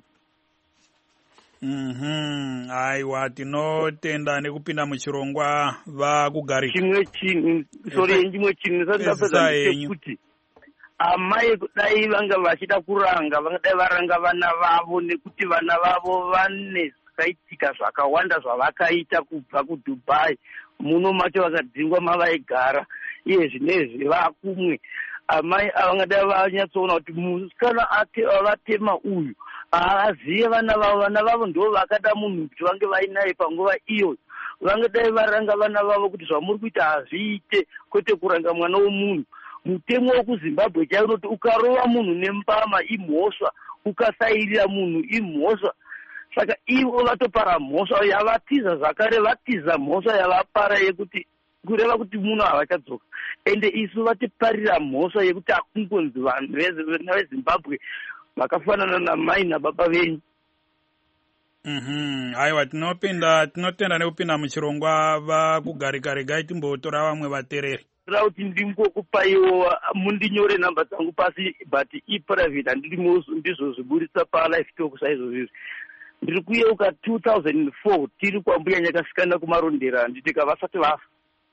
Aiwa tinotenda nekupinda muchirongwa vakugarika. Chimwe chinhu ndapedza ndechekuti amai kudai vanga vachida kuranga vangadai varanga vana vavo nekuti vana vavo vane zvakaitika zvakawanda zvavakaita kubva kuDubai muno macho vakadzingwa mavaigara iye zvinezvi vakumwe. Amai avangadai vanyatsoona kuti musikana avatema uyu haaziye vana vavo ndo vakada munhu kuti vange vainaye panguva iyo. Vangadai varanga vana vavo kuti zvamuri kuita hazviite kwete kuranga mwana womunhu. Mutemo wekuZimbabwe chaiwo unoti ukarova munhu nembama imhosva, ukasairira munhu imhosva. Saka ivo vatopara mhosva yavatiza zvakare vatiza mhosva yavapara yekuti kureva kuti munhu havachadzoka. Ende isu vatiparira mhosva yekuti akungonzi vanhu veZimbabwe vakafanana namai nababa venyu. Aiwa tinotenda nekupinda muchirongwa vakugarika. Regai timbotora vamwe vatereri. Kuti ndingokupaiwo mundinyore nhamba dzangu pasi but iprivate handizvo zviburitsa palife talk saizvozvizvi. Ndiri kuyeuka 2004 tiri kwambuya nyakasikana kumarondera nditika vasati vafa.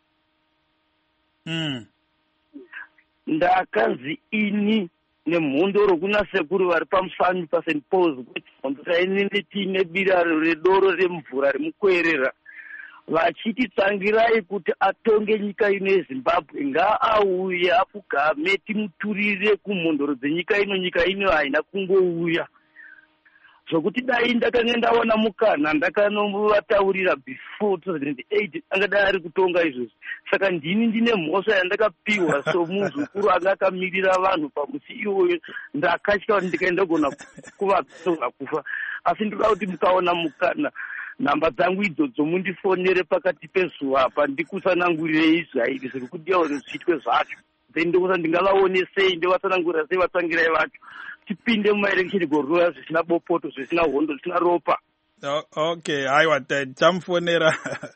Ndakanzi ini nemhondoro kuna sekuru vari pamusanyu paSt Paul's kuti ndikainini tiine bira redoro remvura remukwerera vachititsangirai kuti atonge nyika ino yeZimbabwe ngaauye apfugame timuturire kumhondoro dzenyika ino. Nyika ino haina kungouya. zvokuti dai ndakanga ndawana mukana ndakanovataurira before 2008 angadai ari kutonga izvozvi. Saka ndini ndine mhosva yandakapiwa somuzukuru anga akamirira vanhu pamusi iwoyo. Ndakatya kuti ndikaendagona kuvatonga kufa. Asi ndoda kuti mukaona mukana nhamba dzangu idzodzo mundifonere pakati pezuva apa ndikusanangurirei zvairi zviri kudiwa kuti zviitwe zvacho. Then ndokusa ndingavaonesei ndovatsanangurira sei vatsangirai vacho. Tipinde mumaelection gorora zvisina bopoto zvisina hondo zvisina ropa. Okay, aiwa tamufonera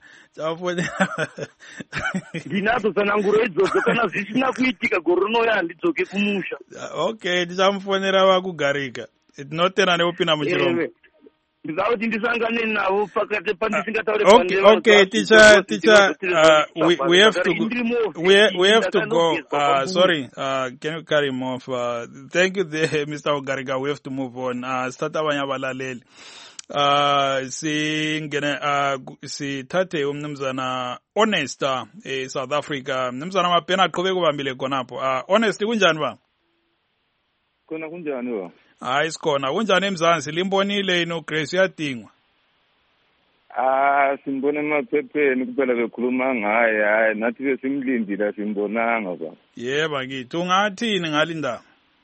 ndinadzo tsananguro idzodzo kana zvisina kuitika gore rinouya handidzoke kumusha. Okay, tichamufonera vakugarika tinotera neupinda muchirombo. Ndizava kuti ndisangane navo pakati pandisingataure. Okay, teacher, we have to go. Sorry, can you carry him off? Thank you, Mr. Ogariga. We have to move on. Start abanye abalaleli. Sithathe umnumzana Honest South Africa. Mnumzana Mabhena aqhubeka kubambile khonapho. Honest kunjani ba? Khona kunjani ba? Hayi sikhona kunjani eMzansi limbonile ino Grace yadingwa. Simbona emaphepheni kuphela bekhuluma ngaye, hayi nathi besimlindile simbonanga ba. Yebo ngithi ungathini ngalindaba?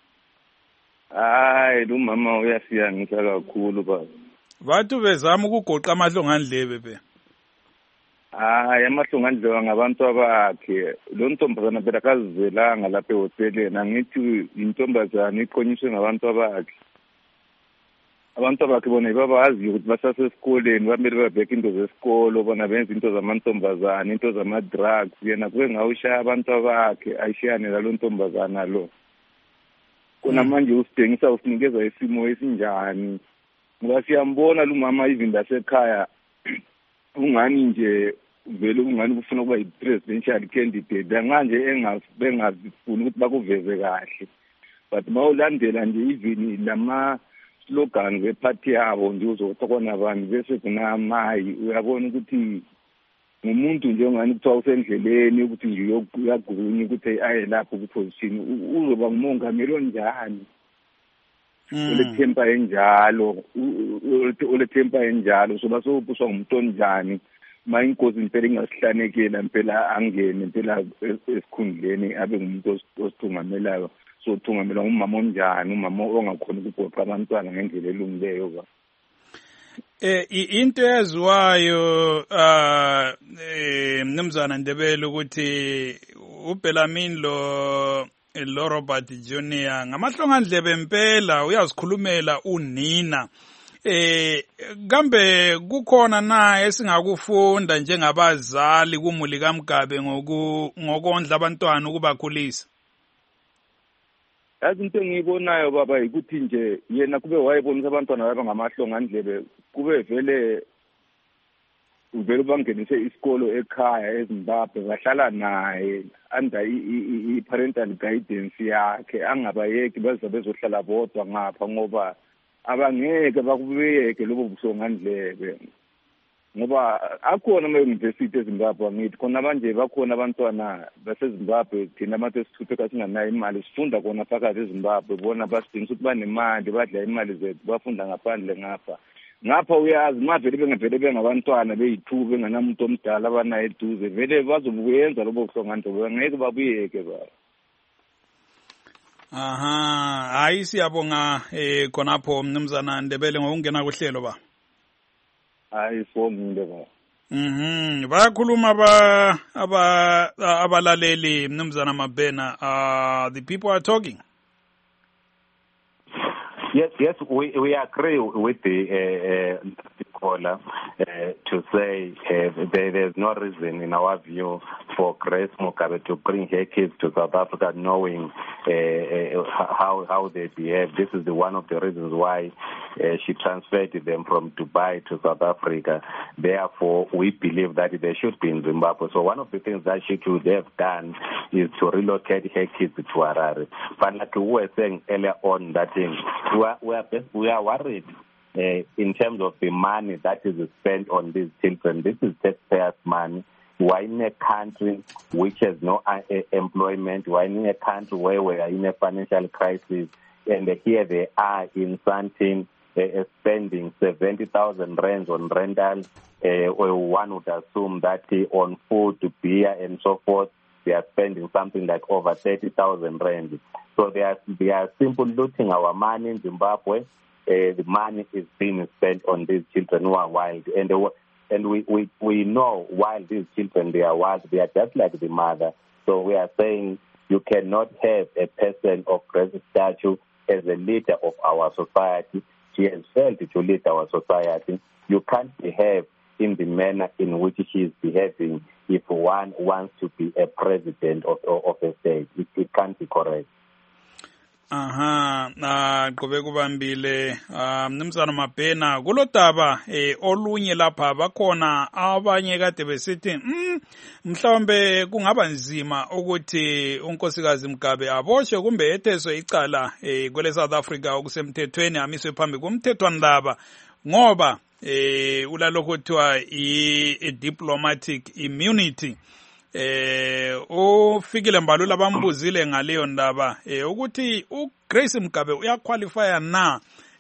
Hayi lo mama uyasiyangisa kakhulu ba. Bathu bezama ukugoqa amahlongandlebe be. Hayi amahlongandlebe ngabantu abakhe. Lo ntombazana phela kazizelanga lapha ehoteleni, angithi intombazana iqonyiswe ngabantu abakhe. Abantu abakhe bona babazi ukuthi basasesikoleni bamele babheke into zesikolo bona benza into zamantombazana, into zama-drugs, yena kube ngawushaya abantu abakhe ayishiyane lalo ntombazana lo. Kona manje usidengisa usinikeza isimo esinjani. Ngoba siyambona lo mama even lasekhaya ungani nje vele ungani kufuna ukuba yi-presidential candidate anganje bengazifuni ukuthi bakuveze kahle. But mawulandela nje even lama slogan wephathi yabo nje uzotokona abantu bese kunamayi uyabona ukuthi ngumuntu nje ongani kuthiwa usendleleni ukuthi nje uyagunya ukuthi aye lapho kuposition uzoba ngumongameli onjani. Ulethempa enjalo soba sobuswa ngumuntu onjani ma inkosi impela ingasihlanekela impela angene impela esikhundleni abe ngumuntu osithungamelayo. So thungamela umama onjani, umama ongakhona ukugoqa abantwana ngendlela elungileyo ba. Into eziwayo Mnumzana Ndebele ukuthi uBellarmine lo Robert Junior ngamahlongandlebe impela uyazikhulumela unina. Kambe kukhona na esingakufunda njengabazali kumuli kaMgabe ngokondla abantwana ukubakhulisa? Yazi into engiyibonayo baba ukuthi nje yena kube wayebonisa abantwana baba ngamahlongandlebe kube vele bangenise isikolo ekhaya eZimbabwe bahlala naye under i-parental guidance yakhe angabayeki baze bezohlala bodwa ngapha ngoba abangeke bakubuyeke lobo buhlongandlebe. Ngoba akhona ama-university eZimbabwe ngithi khona manje bakhona abantwana baseZimbabwe thina abantu esithuthuka singanayo imali sifunda khona phakathi eZimbabwe bona basidingisa ukuthi banemali badla imali zethu bafunda ngaphandle ngapha uyazi mavele bengavele bengabantwana beyi-2 benganamuntu omdala abanayo eduze vele bazobuyenza lobo buhlongandlebe ngeke babuyeke ba. Hayi siyabonga khonapho Mnumzana Ndebele ngokungena kuhlelo ba. Hayi songile ba. Bayakhuluma abalaleli Mnumzana Mabhena. The people are talking. Yes, we agree with the caller to say there's no reason in our view for Grace Mugabe to bring her kids to South Africa knowing how they behave. This is one of the reasons why she transferred them from Dubai to South Africa. Therefore, we believe that they should be in Zimbabwe. So one of the things that she could have done is to relocate her kids to Harare. But like we were saying earlier on, that we are worried in terms of the money that is spent on these children. This is taxpayers' money. We're in a country which has no employment. We're in a country where we are in a financial crisis. And here they are in Sandton spending 70,000 rands on rental. One would assume that on food, beer, and so forth, they are spending something like over 30,000 rands. So they are simply looting our money in Zimbabwe. The money is being spent on these children who are wild. And we know while these children, they are wild, they are just like the mother. So we are saying you cannot have a person of Grace statue as a leader of our society. She has failed to lead our society. You can't behave in the manner in which she is behaving if one wants to be a president of a state. It can't be correct. Qobe kubambile mnumzana Mabhena kulodaba olunye lapha bakhona abanye kade besithi mhlawumbe kungaba nzima ukuthi unkosikazi Mugabe aboshwe kumbe etheswe icala kwele South Africa okusemthethweni amiswe phambi komthethwandaba ngoba ulalokho kuthiwa i-diplomatic immunity. Ufikile Mbalula bambuzile ngaleyo ndaba ukuthi uGrace Mugabe uyaqualifya na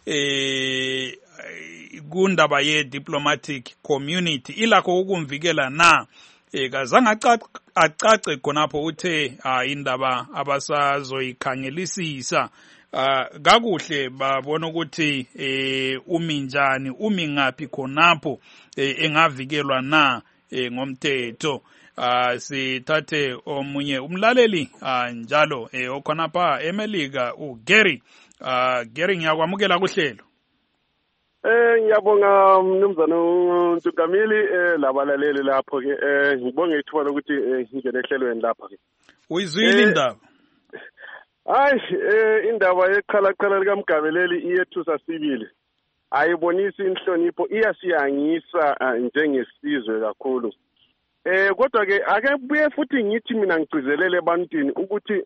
kundaba ye-diplomatic community ilakho ukumvikela na kazange acace khonapho uthe indaba abasazoyikhangelisisa kakuhle babona ukuthi umi njani umi ngaphi khonapho engavikelwa na ngomthetho. Sithathe omunye umlaleli njalo okhonapha eMelika uGary. Gary ngiyakwamukela kuhlelo. Ngiyabonga mnumzana uNtukamili labalaleli lapho ke ngibonge ithuba lokuthi ngingene ehlelweni lapha ke. Uyizwile indaba? Hayi indaba yeqhalaqhala likaMgabeleli iyethusa sibili. Ayibonisi inhlonipho iyasiyangisa njengesizwe kakhulu. Kodwa ke ake buye futhi ngithi mina ngigcizelele ebantwini ukuthi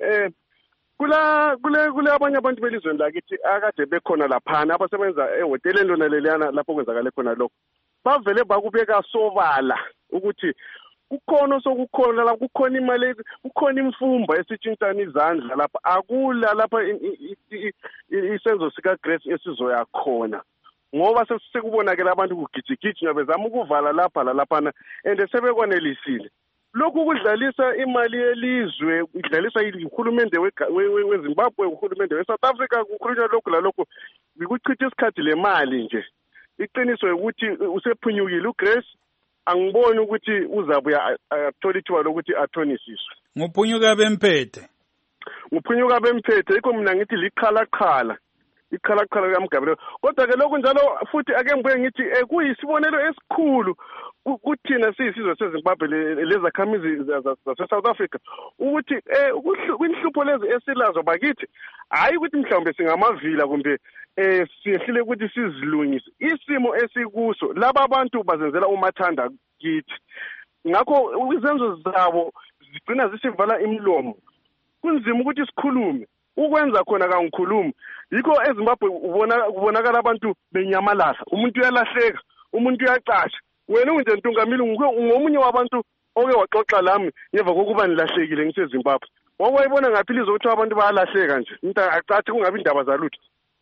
kule abanye abantu belizweni lakithi akade bekhona laphana abasebenza ehoteleni lona leliyana lapho kwenzakale khona lokho bavele bakubeka sobala ukuthi kukhona sokukhona la kukhona imali kukhona imfumba esitshintshana izandla lapha akula lapha isenzo sika Grace esizoya khona ngoba sesekubonakala abantu kugijigijwa bezama ukuvala lapha laphana and sebekwanelisile lokhu kudlalisa imali yelizwe kudlalisa uhulumende weZimbabwe uhulumende weSouth Africa kukhulunywa lokhu lalokho bikuchitha isikhathi le mali nje iqiniso ukuthi usephunyukile uGrace angiboni ukuthi uzabuya athola ithuba lokuthi athonisiswe nguphunyuka bemphethe yikho mina ngithi liqhalaqhala iqhalaqhala kaMgabeleli kodwa ke lokhu njalo futhi ake ngibuye ngithi kuyisibonelo esikhulu kuthina siyisizwe seZimbabwe lezakhamizi zase-South Africa ukuthi kwinhlupho lezi esilazo bakithi hayi ukuthi mhlawumbe singamavila kumbe siyehlile ukuthi sizilungise isimo esikuso laba abantu bazenzela umathanda kithi ngakho izenzo zabo zigcina zisivala imlomo kunzima ukuthi sikhulume ukwenza khona kangikhulumi yikho eZimbabwe ubonakala abantu benyamalala umuntu uyalahleka umuntu uyacasha wena unje Ntungamili ngomunye wabantu oke waxoxa lami ngemva kokuba nilahlekile ngiseZimbabwe wakwayibona ngaphi lizo ukuthi abantu bayalahleka nje umuntu acathi kungabi indaba zalutho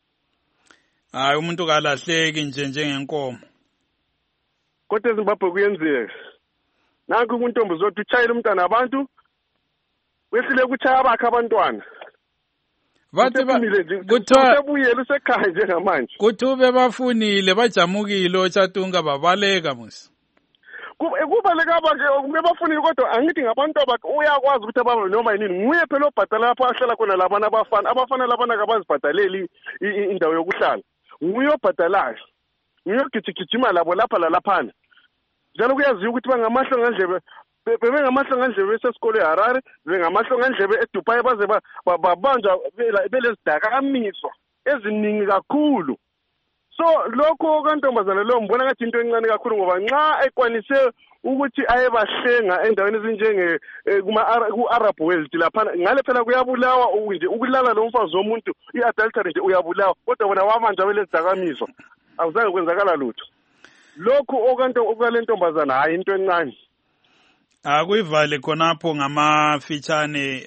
hayi umuntu kalahleki nje njengenkomo kodwa eZimbabwe kuyenzeka nanku kuntombi zothi utshayile umntana abantu wehlile ukuchaya abakhe abantwana bathi kuthiwa usekhaya njengamanje kuthiwa bafunile bajamukile oChatunga babaleka musi kubaleka bafunile kodwa angithi ngabantu abakhe uyakwazi ukuthi ababe noma yini nguye phela obhadala lapho ahlala khona labana abafana labana kabazibhadaleli indawo yokuhlala nguye obhadalayo nguye ogijigijima labo lapha lalaphana njalo kuyaziwa ukuthi bangamahlo ngandlebe bebengamahlo ngandlebe besesikole eHarare bengamahlo ngandlebe eDubai baze babanjwa belezidakamiswa eziningi kakhulu so lokho kantombazana lo mbona ngathi into encane kakhulu ngoba nxa ekwanise ukuthi ayebahlenga endaweni ezinjenge ku-Arab world lapha ngale phela kuyabulawa nje ukulala lo mfazi womuntu i-adultery nje uyabulawa kodwa bona wabanjwa belezidakamiswa awuzange kwenzakala lutho lokhu okale ntombazana hayi into encane Akuyivale khonapho ngamafitshane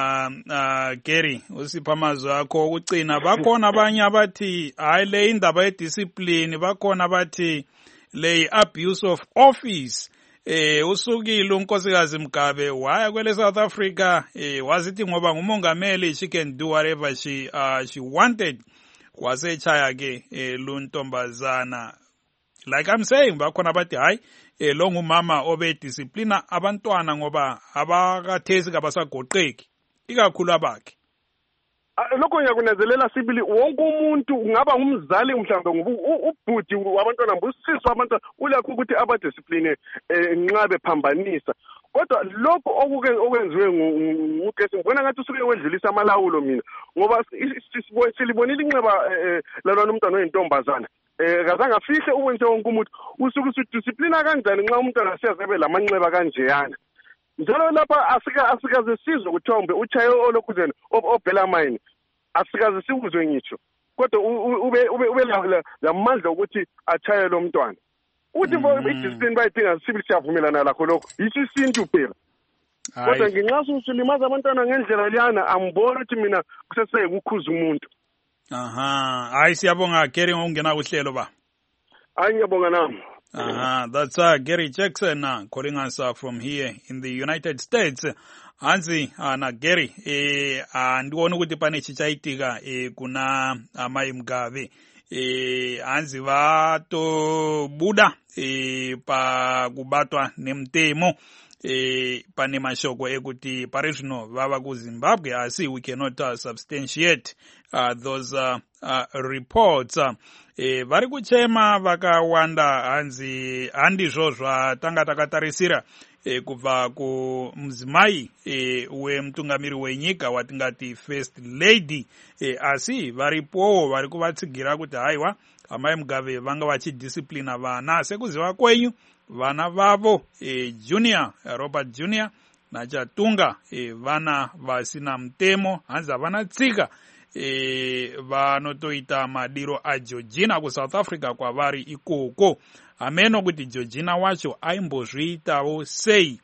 Gary usipha amazwi akho okucina. Bakhona abanye abathi hayi le indaba yediscipline, bakhona abathi le abuse of office. Usukile unkosikazi Mugabe waya kwele South Africa wazithi ngoba ngumongameli she can do whatever she wanted. Wasechaya ke luntombazana. Like I'm saying, bakhona bathi hayi lo ngumama obe discipline abantwana ngoba abakathesi kabasagoqeki ikakhulu abakhe. Lokho ngiyakunezelela sibili wonke umuntu ungaba ngumzali mhlawumbe ubhuti wabantwana mbusisi wabantwana ulakho ukuthi abadiscipline nxa bephambanisa. Kodwa lokho okwenziwe ngugesi ngibona ngathi usuke wedlulisa amalawulo mina ngoba silibonile inxeba lalona umntwana oyintombazana. Kazange afihle ukwenze wonke umuntu usuke usudisciplina kanjani nxa umntwana asiyazebe lamanxeba kanjeyana. Njalo lapha asikaze sizwe kuthiwa mbe uchaye olokuzeni obhela mine asikaze sikuzwe ngitsho kodwa ube lamandla ukuthi achaye lo mntwana uthi idiscipline bayidinga sibili siyavumelana lakho lokho yiso isintu phela. Kodwa nginxa usulimaza abantwana ngendlela liyana ambona ukuthi mina kusese kukhuza umuntu. Hayi siyabonga Gary ungena kuhlelo ba. Hayi ngiyabonga nami. That's Gary Jackson calling us from here in the United States. Hanzi na Gary ndiwona ukuthi pane chichaitika kuna Mai Mugabe hanzi vato buda pa kubatwa nemtemo pane mashoko ekuti pari zvino vava kuZimbabwe asi we cannot substantiate those reports. Vari kuchema vakawanda hanzi handizvo zvatanga takatarisira kubva kumuzimai wemutungamiri wenyika watingati first lady asi varipowo vari kuvatsigira kuti haiwa Mai Mugabe vanga vachidisciplina vana sekuziva kwenyu vana vavo Junior Robert Junior naChatunga vana vasina mutemo hanzi havana tsika vanotoita madiro aGeorgina kuSouth Africa kwavari ikoko. Ameno kuti Georgina wacho aimbozviitawo sei.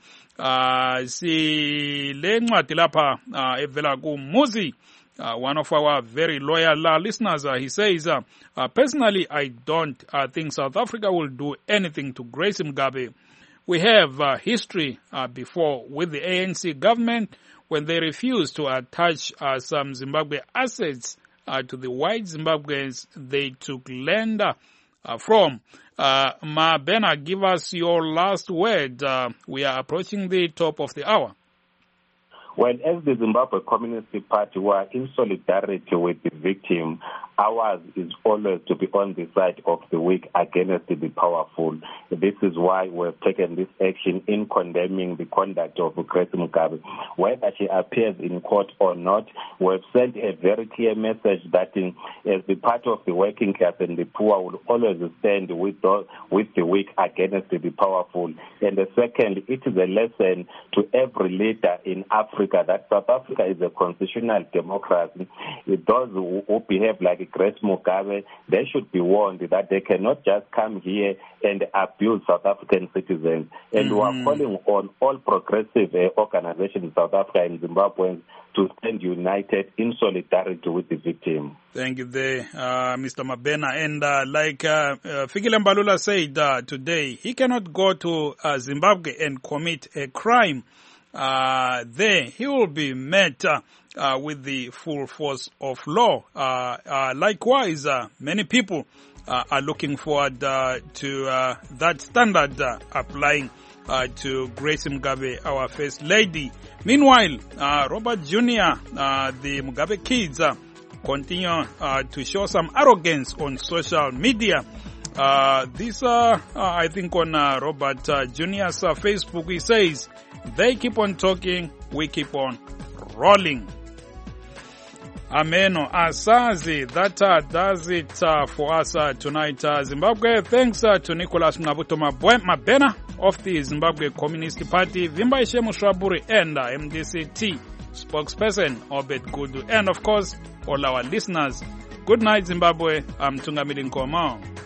Si le ncwadi lapha evela kuMuzi, one of our very loyal listeners, he says, personally, I don't think South Africa will do anything to Grace Mugabe. We have history before with the ANC government when they refused to attach some Zimbabwe assets to the white Zimbabweans they took land from. Mabena, give us your last word. We are approaching the top of the hour. Well, as the Zimbabwe Communist Party, we are in solidarity with the victim. Ours is always to be on the side of the weak against the powerful. This is why we've taken this action in condemning the conduct of Grace Mugabe. Whether she appears in court or not, we've sent a very clear message that as the party of the working class and the poor will always stand with the weak against the powerful. And the second, it is a lesson to every leader in Africa that South Africa is a constitutional democracy. Those who behave like Grace Mugabe, they should be warned that they cannot just come here and abuse South African citizens. And we are calling on all progressive organizations in South Africa and Zimbabweans to stand united in solidarity with the victim. Thank you there, Mr. Mabena. And like Fikile Mbalula said today, he cannot go to Zimbabwe and commit a crime. There he will be met with the full force of law. Likewise, many people are looking forward to that standard applying to Grace Mugabe, our First Lady. Meanwhile, Robert Junior, the Mugabe kids, continue to show some arrogance on social media. This, I think on Robert Junior's Facebook, he says, they keep on talking, we keep on rolling. Ameno Asazi, that does it for us tonight. Zimbabwe, thanks to Nicholas Ngabuto Mabena of the Zimbabwe Communist Party, Vimba Ishemu Shwaburi, and MDCT spokesperson Obed Gudu, and of course, all our listeners. Good night, Zimbabwe. I'm Tungamiri Nkomo.